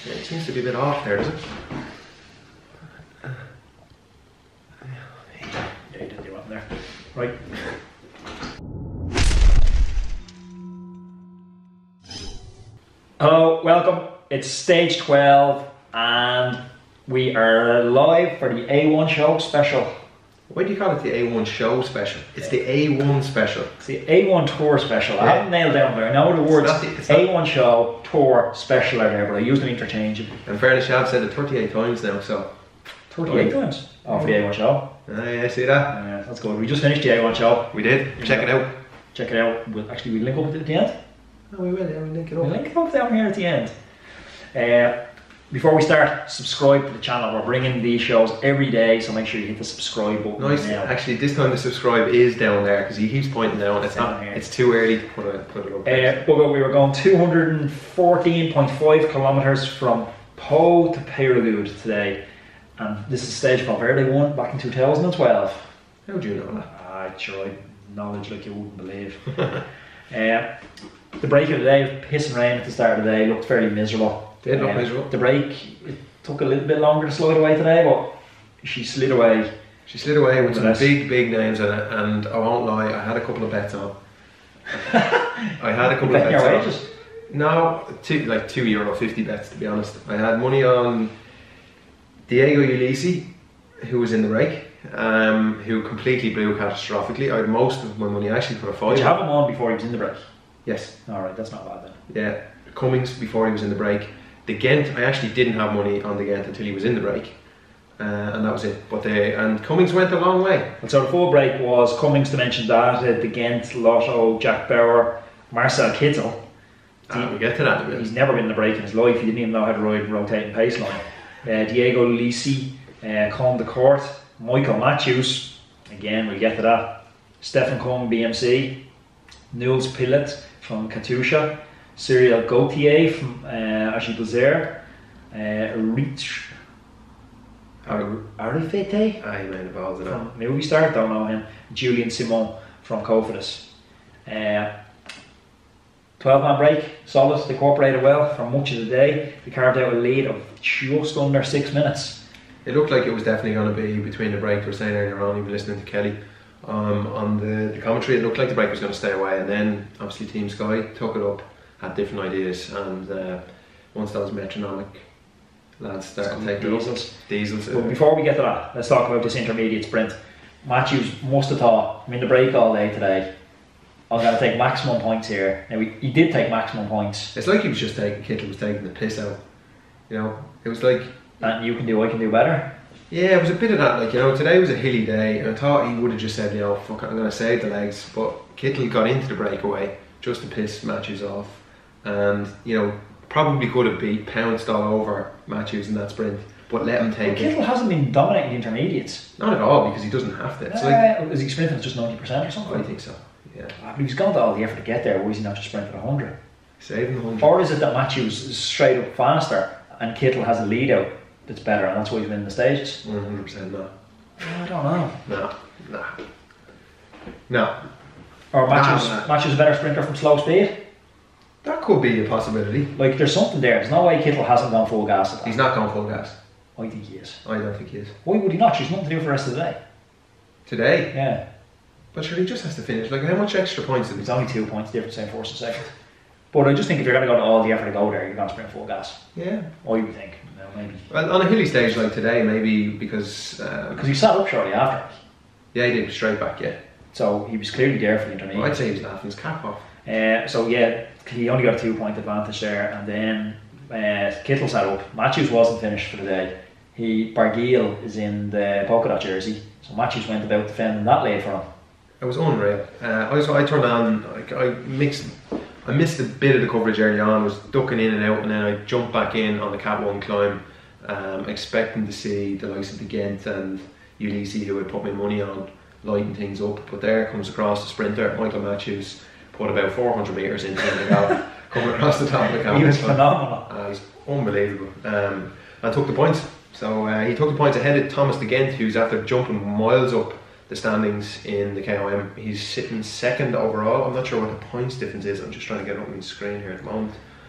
Yeah, it seems to be a bit off there, does it? Yeah, you didn't do it there. Right. Hello, welcome. It's stage 12 and we are live for the A1 show special. Why do you call it the A1 show special? It's the A1 special. It's the A1 tour special. I haven't nailed down there. I know the words A1 show, tour, special are there, but I use them interchangeably. In fairness, I've said it 38 times now, so. 38 times? Oh, for the A1 show? Yeah, see that? Yeah, that's good. We just finished the A1 show. We did. Check it out. Check it out. We'll link up at the end. Oh, we will, yeah, we'll link it up. We'll link it up down here at the end. Before we start, subscribe to the channel. We're bringing these shows every day, so make sure you hit the subscribe button. Nice. Now. Actually, this time the subscribe is down there because he keeps pointing down. It's down not. here. It's too early to put it up. But we were going 214.5 kilometers from Po to Peyregoud today, and this is stage Valverde won back in 2012. How do you know that? Sure, knowledge like you wouldn't believe. The break of the day, piss and rain at the start of the day, looked fairly miserable. Did look miserable. The break, it took a little bit longer to slide away today, but she slid away. She slid away with some big names in it, and I won't lie, I had a couple of bets on. I had a couple of bets on. Wages? No, like €2.50 bets to be honest. I had money on Diego Ulissi, who was in the break, who completely blew catastrophically. I had most of my money. I actually put a 5. Did you have him on before he was in the break? Yes. Alright, that's not bad then. Yeah, Cummings before he was in the break. The Ghent, I actually didn't have money on the Ghent until he was in the break, and that was it. But and Cummings went a long way. And so the full break was Cummings, to mention that, the Ghent, Lotto, Jack Bauer, Marcel Kittel. We'll get to that in a minute. He's never been in the break in his life. He didn't even know how to ride rotating pace line. Diego Ulissi, Colm de Court, Michael Matthews. Again, we'll get to that. Stefan Kung, BMC, Nils Pillet from Katusha, Cyril Gauthier from Agie Buzer, Rich Arifete I might have balls in from Movistar, don't know him, Julian Simon from Cofidis. 12-man break, solid, they cooperated well for much of the day. They carved out a lead of just under 6 minutes. It looked like it was definitely going to be between the break. We were saying earlier on, you were listening to Kelly on the commentary, it looked like the break was going to stay away, and then obviously Team Sky took it up, had different ideas, and once those metronomic lads started taking diesels. But before we get to that, let's talk about this intermediate sprint. Matthews must have thought, I'm in the break all day today, I'm going to take maximum points here. Now he did take maximum points. It's like he was just Kittel was taking the piss out. You know, it was like, and you can do, I can do better. Yeah, it was a bit of that, like, you know, today was a hilly day, and I thought he would have just said, you know, fuck it, I'm going to save the legs, but Kittel got into the breakaway just to piss Matthews off, and, you know, probably could have pounced all over Matthews in that sprint, but let him take it. Kittel hasn't been dominating the intermediates. Not at all, because he doesn't have to. It's like, is he sprinting just 90% or something? I think so, yeah. But he's gone to all the effort to get there, why is he not just sprinting 100? Saving the 100. Or is it that Matthews is straight up faster, and Kittel has a lead out that's better, and that's why he's winning the stages? 100% no. I don't know. No. Or Matthews a better sprinter from slow speed? That could be a possibility. Like, there's something there. There's no way Kittel hasn't gone full gas at that. He's not gone full gas. I think he is. I don't think he is. Why would he not? There's nothing to do for the rest of the day. Today? Yeah. But sure, he just has to finish. Like, how much extra points did he? It's only 2 points difference in first and second. But I just think if you're going to go to all the effort to go there, you're going to sprint full gas. Yeah. I would think. No, maybe. Well, on a hilly stage like today, maybe because he sat up shortly after. Yeah, he did, straight back, yeah. So he was clearly there for the intermediate. Well, I'd say he was laughing his cap off. So yeah, he only got a 2 point advantage there, and then Kittel sat up. Matthews wasn't finished for the day. Barguil is in the polka dot jersey, so Matthews went about defending that lead for him. It was unreal. I turned on, I missed a bit of the coverage early on, was ducking in and out, and then I jumped back in on the Cat 1 climb, expecting to see the likes of the Ghent and Ulissi, who had put my money on, lighting things up. But there comes across the sprinter, Michael Matthews, put about 400 metres into the gallop, coming across the top of the Cat 1. He was phenomenal. It was unbelievable. And took the points. So he took the points ahead of Thomas de Ghent, who's after jumping miles up the standings in the KOM. He's sitting second overall. I'm not sure what the points difference is. I'm just trying to get it up on the screen here at the moment.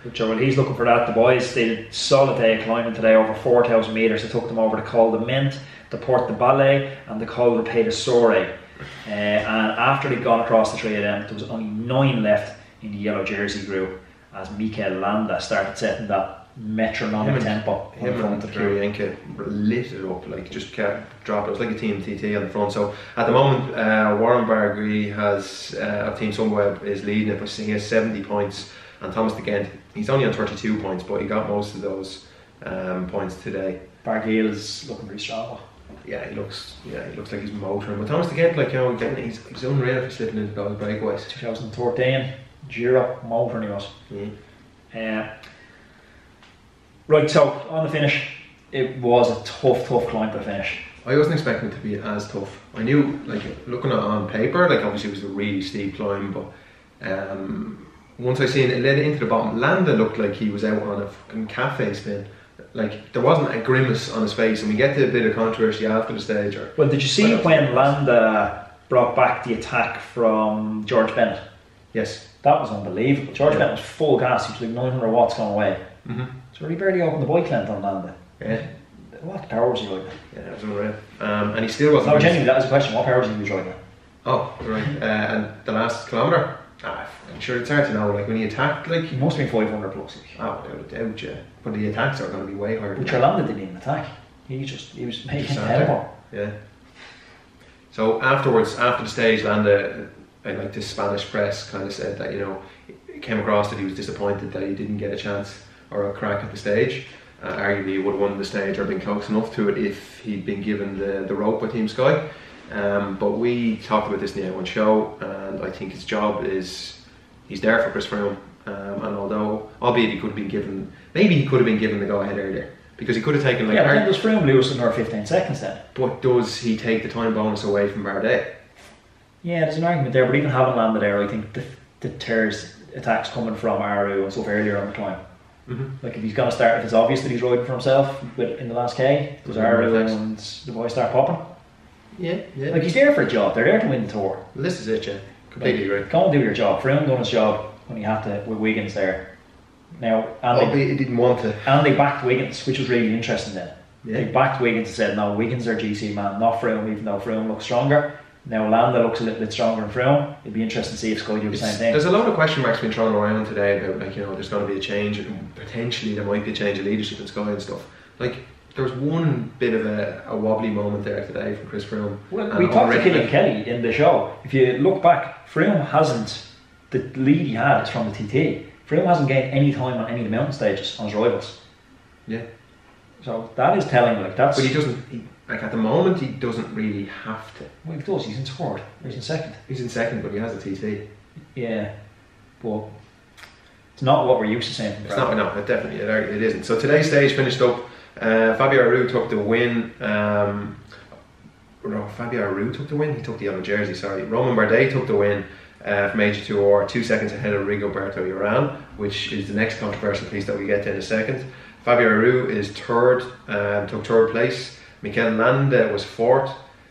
Well, he's looking for that. The boys, they did a solid day of climbing today, over 4,000 metres. They took them over the Col de Ment, the Porte de Ballet and the Col de Pays de Soirée. And after they'd gone across the three of them, there was only 9 left in the yellow jersey group as Mikel Landa started setting that metronomic tempo in front of the queue. Kirienka lit it up, like just kept dropping. It was like a Team TT on the front. So at the moment, Warren Barguil has of Team Sunweb is leading it, but he has 70 points, and Thomas de Gent, he's only on 32 points, but he got most of those points today. Barguil is looking pretty strong. Yeah, he looks like he's motoring. But Thomas de Gent, like, you know, he's unreal for slipping into those breakaways. 2013, Giro, motoring he was. Right, so on the finish, it was a tough climb to finish. I wasn't expecting it to be as tough. I knew, like, looking at it on paper, like, obviously it was a really steep climb, but once I seen it led into the bottom, Landa looked like he was out on a fucking cafe spin. Like, there wasn't a grimace on his face, and we get to a bit of controversy after the stage. Well, did you see when Landa brought back the attack from George Bennett? Yes. That was unbelievable. George Bennett was full gas, he was like 900 watts gone away. So he barely opened the bike length on Landa. Yeah. What power was he riding? Yeah, it was unreal. And he still wasn't. No, genuinely, that was a question. What power was he riding? Oh, right. And the last kilometre? I'm sure it's hard to know. Like, when he attacked, like, He must have been 500 plus. oh, without a doubt, yeah. But the attacks are going to be way higher. But Landa didn't even attack. He was making tempo. Yeah. So afterwards, after the stage, Landa, and like the Spanish press kind of said that, you know, it came across that he was disappointed that he didn't get a chance or a crack at the stage. Arguably he would have won the stage or been close enough to it if he'd been given the rope by Team Sky. But we talked about this in the A1 show, and I think his job is, he's there for Chris Froome. And although, albeit he could have been given, maybe he could have been given the go ahead earlier, because he could have taken, like, yeah, but then does Froome lose another 15 seconds then? But does he take the time bonus away from Bardet? Yeah, there's an argument there, but even having Landa there, I think deters attacks coming from Aru and stuff earlier on the climb. Like, if he's going to start, if it's obvious that he's riding for himself in the last K, does Aru and the boys start popping? Yeah. Like, he's there for a job, they're there to win the tour. Well, this is it, yeah. Completely agree. Go and do your job. Froome done his job when he had to with Wiggins there. Now, and he didn't want to. And they backed Wiggins, which was really interesting then. Yeah. They backed Wiggins and said, no, Wiggins are GC man, not Froome, even though Froome looks stronger. Now Landa looks a little bit stronger than Froome. It'd be interesting to see if Sky do the same thing. There's a lot of question marks being thrown around today about, like, you know, there's going to be a change, and potentially there might be a change of leadership in Sky and stuff. Like, there was one bit of a wobbly moment there today from Chris Froome. Well, we talked to Killian Kelly in the show. If you look back, Froome hasn't, the lead he had is from the TT. Froome hasn't gained any time on any of the mountain stages on his rivals. Yeah. So that is telling, like, that's... But he doesn't, like, at the moment, he doesn't really have to. Well, he does, he's in third, he's in second. He's in second, but he has a TT. Yeah, but it's not what we're used to seeing from It's not, no, it definitely, it isn't. So today's stage finished up. Fabio Aru took the win. No, Fabio Aru took the win. He took the yellow jersey. Sorry, Romain Bardet took the win from AG2R, 2 seconds ahead of Rigoberto Urán, which is the next controversial piece that we get to in a second. Fabio Aru is third, took third place. Mikel Landa was fourth.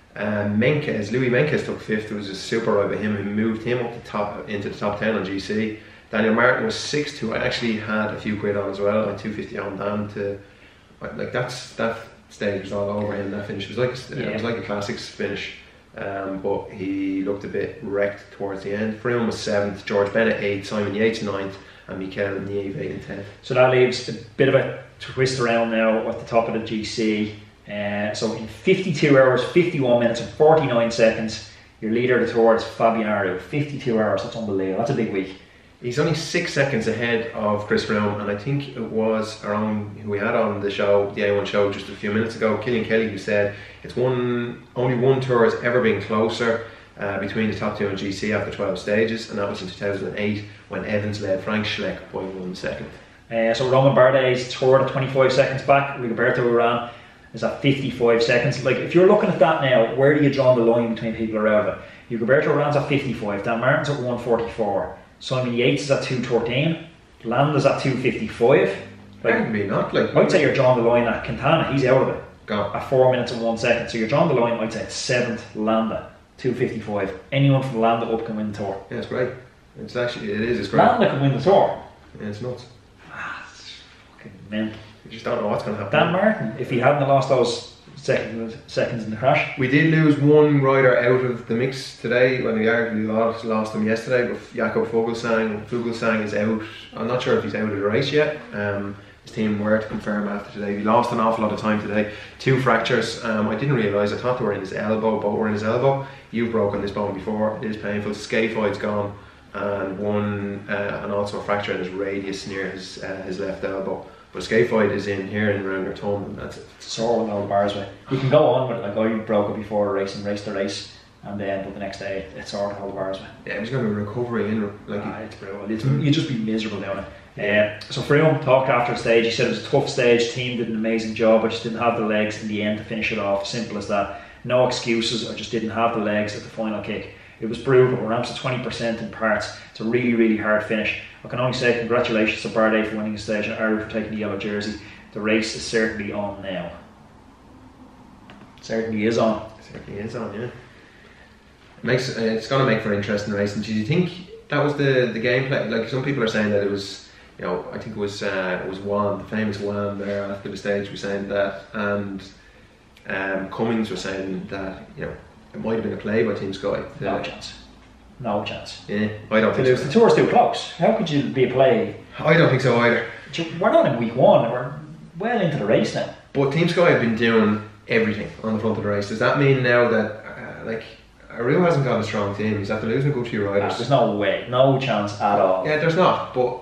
Louis Menkes took fifth. It was a super ride by him who moved him up the top into the top 10 on GC. Daniel Martin was sixth, who I actually had a few quid on as well. I had 250 on down to, like, that stage was all over him. That finish was like it was like a classics finish, but he looked a bit wrecked towards the end. Froome was seventh, George Bennett eighth, Simon Yates ninth, and Mikel Nieve 8 and 10th. So that leaves a bit of a twist around now at the top of the GC. So in 52 hours, 51 minutes and 49 seconds, your leader of the tour is Fabian Aru. 52 hours, that's unbelievable. That's a big week. He's only 6 seconds ahead of Chris Froome, and I think it was around who we had on the show, the A1 show, just a few minutes ago, Killian Kelly, who said it's only one tour has ever been closer between the top two in GC after 12 stages, and that was in 2008 when Evans led Frank Schleck by 1 second. So Romain Bardet's third at 25 seconds back. Rigoberto Urán is at 55 seconds. Like, if you're looking at that now, where do you draw the line between people around it? Rigoberto Urán's at 55, Dan Martin's at 144, Simon Yates is at 213, Landa's at 255. Like, Maybe not. Like, I'd say you're drawing the line at Quintana, he's out of it. Gone. At 4 minutes and 1 second. So you're drawing the line, I'd say, 7th, Landa, 255. Anyone from Landa up can win the tour. Yeah, it's great. It's great. Landa can win the tour. Yeah, it's nuts. Man, You just don't know what's going to happen. Dan Martin, if he hadn't lost those seconds in the crash. We did lose one rider out of the mix today when we arguably lost him yesterday, but Jakob Fuglsang is out. I'm not sure if he's out of the race yet. His team were to confirm after today. He lost an awful lot of time today. 2 fractures. I didn't realise, I thought they were in his elbow, both were in his elbow. You've broken this bone before, it is painful. Scaphoid's gone, and also a fracture in his radius near his left elbow. But scaphoid is in here and around your thumb, and that's it. Sore with all the bars way. You can go on with it, like I broke it before a race and raced the race, and then but the next day it's sore with all the bars way. Yeah, he's going to be recovering in it's brutal. You'd just be miserable doing it. So Froome talked after the stage. He said it was a tough stage. Team did an amazing job. I just didn't have the legs in the end to finish it off. Simple as that. No excuses. I just didn't have the legs at the final kick. It was brutal. We're up to 20% in parts. It's a really, really hard finish. I can only say congratulations to Bardet for winning the stage and Ari for taking the yellow jersey. The race is certainly on now. It certainly is on. It certainly is on, yeah. It's going to make for interesting racing. Do you think that was the gameplay? Like some people are saying that it was, I think it was Juan, the famous Juan there after the stage was saying that, and Cummings was saying that it might have been a play by Team Sky. No chance. No chance. Yeah, I don't think so. The tour's too close. How could you be a play? I don't think so either. We're not in week 1. We're well into the race now. But Team Sky have been doing everything on the front of the race. Does that mean now that Aru hasn't got a strong team? He's after losing a good few riders. There's no way, no chance at all. Yeah, there's not. But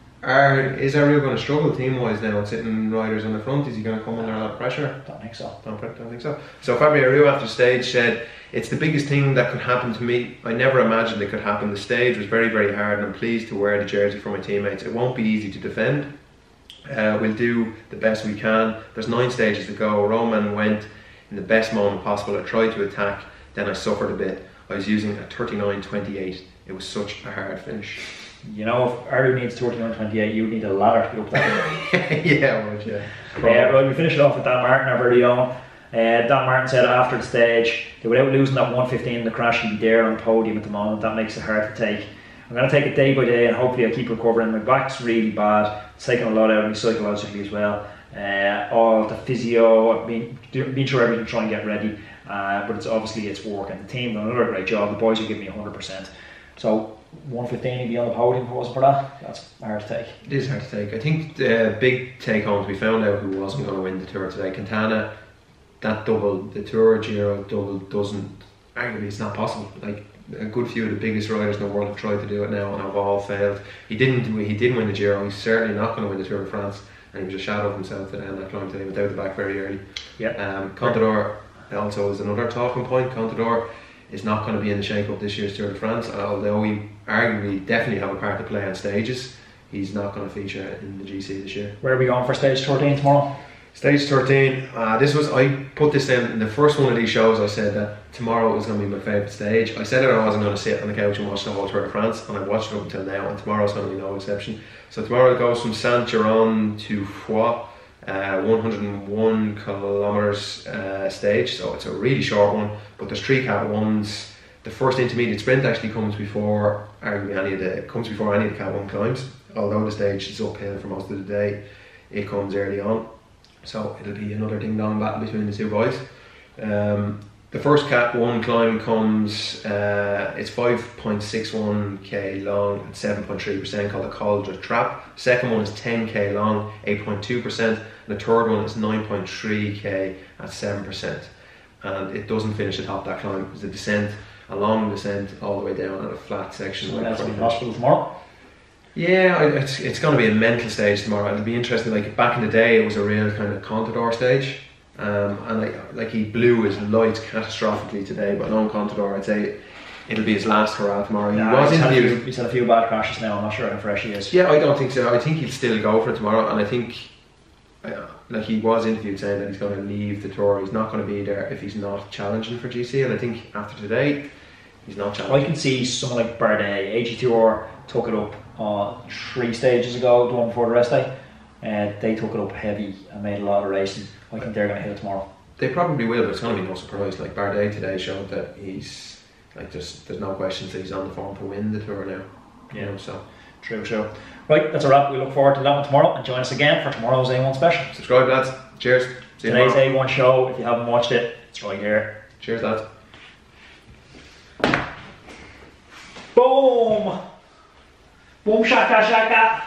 is Aru going to struggle team-wise now, sitting riders on the front? Is he going to come under a lot of pressure? Don't think so. Don't think so. So Fabio Aru after the stage said, "It's the biggest thing that could happen to me. I never imagined it could happen. The stage was very, very hard, and I'm pleased to wear the jersey for my teammates. It won't be easy to defend. We'll do the best we can. There's 9 stages to go. Roman went in the best moment possible. I tried to attack, then I suffered a bit. I was using a 39.28. It was such a hard finish." If Aru needs 39.28, you need a ladder to go up that. Yeah, right, yeah. Right, we finish it off with Dan Martin, our very own. Dan Martin said after the stage that without losing that 1:15 in the crash, he'd be there on the podium at the moment. That makes it hard to take. I'm going to take it day by day, and hopefully I'll keep recovering. My back's really bad. It's taken a lot out of me psychologically as well. All the physio, I've been through everything to try and get ready. But it's working. The team done another great job. The boys will give me 100%. So 1:15 he'd be on the podium if it wasn't for that. That's hard to take. It is hard to take. I think the big take homes, we found out who wasn't going to win the Tour today. Quintana, that double, the Tour Giro double arguably it's not possible. Like a good few of the biggest riders in the world have tried to do it now and have all failed. He didn't win the Giro. He's certainly not going to win the Tour de France, and he was a shadow of himself to end that climb today without the back very early. Yeah. Contador also is another talking point. Contador is not going to be in the shake-up this year's Tour de France, although he arguably definitely have a part to play on stages. He's not going to feature in the GC this year. Where are we going for stage 13 tomorrow? Stage 13, I put this in the first one of these shows. I said that tomorrow was going to be my favourite stage. I said that I wasn't going to sit on the couch and watch the whole Tour de France, and I've watched it up until now, and tomorrow's going to be no exception. So tomorrow it goes from Saint-Geron to Foix, 101 kilometres stage, so it's a really short one, but there's 3 Cat 1s. The first intermediate sprint actually comes before any of the Cat 1 climbs, although the stage is uphill for most of the day. It comes early on, so it'll be another ding-dong battle between the 2 boys. The first Cat 1 climb comes, it's 5.61k long at 7.3%, called the Col de Trap. Second one is 10k long, 8.2%, and the third one is 9.3k at 7%. And it doesn't finish atop that climb. It's a descent, a long descent all the way down at a flat section. So that's in the hospital tomorrow? Yeah, it's going to be a mental stage tomorrow. It'll be interesting. Like back in the day, it was a real kind of Contador stage. And he blew his lights catastrophically today, but knowing Contador, I'd say it'll be his last hurrah tomorrow. He's had a few bad crashes now. I'm not sure how fresh he is. Yeah, I don't think so. I think he'll still go for it tomorrow, and I think he was interviewed saying that he's going to leave the Tour. He's not going to be there if he's not challenging for GC, and I think after today he's not challenging. I can see someone like Bardet. AG Tour took it up 3 stages ago, the one before the rest day. They took it up heavy and made a lot of racing. I think they're going to hit it tomorrow. They probably will, but it's going to be no surprise. Like Bardet today showed that he's there's no questions that he's on the form to win the Tour now. Yeah, so true. Right, that's a wrap. We look forward to that one tomorrow, and join us again for tomorrow's A1 special. Subscribe, lads. Cheers. See you Today's tomorrow. A1 show, if you haven't watched it, it's right here. Cheers, lads. Boom! Boom shaka shaka!